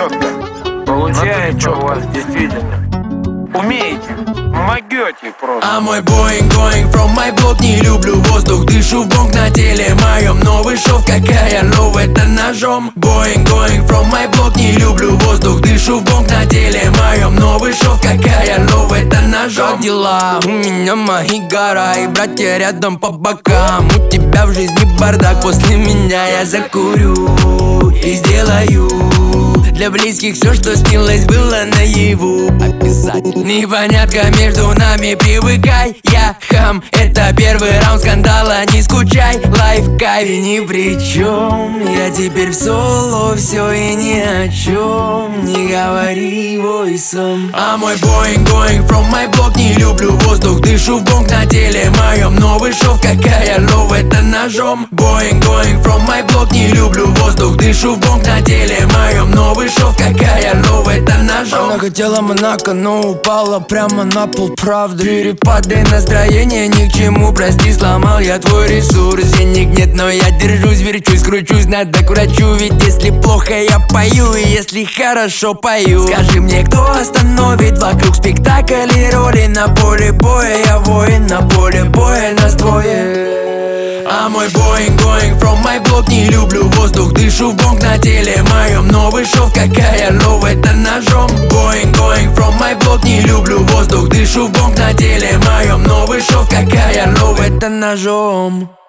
четко. Получается у вас действительно. Умеете, могете просто. А мой Boeing going from my block. Не люблю воздух, дышу в бонг на теле моем. Новый шов, какая лов, это ножом. Boeing going from my block. Не люблю воздух, дышу в бонг на теле моем. Новый шов, какая лов, это ножом. Как дела? У меня мои гора и братья рядом по бокам. У тебя в жизни бардак, после меня я закурю и сделаю для близких все, что снилось, было наяву. Обязательно. Непонятка между нами, привыкай. Я хам, это первый раунд скандала. Не скучай, лайф кайф ни при чем. Я теперь в соло, все и ни о чем. Не говори войсом. А мой Boeing going from my block. Не люблю воздух, дышу в бонг на теле моем. Новый шов, какая лов, это ножом. Boeing going from my block. Не люблю воздух, дышу в бонг на теле моем. Новый шов, какая лов, это ножом. Она хотела Монако, но упала прямо на пол, правда. Перепады настроения ни к чему, прости, сломал я твой ресурс. Денег нет, но я держусь, верчусь, кручусь, надо к врачу. Ведь если плохо я пою, и если хорошо пою. Скажи мне, кто остановит вокруг спектакль и роли. На поле боя я воин, на поле боя нас двое. А мой Boeing going from my block. Не люблю воздух, дышу в бонг на теле моем. Новый шов, какая лов, это ножом. Boeing going from my block. Не люблю воздух, дышу в бонг на теле моем. Новый шов, какая лов, это ножом.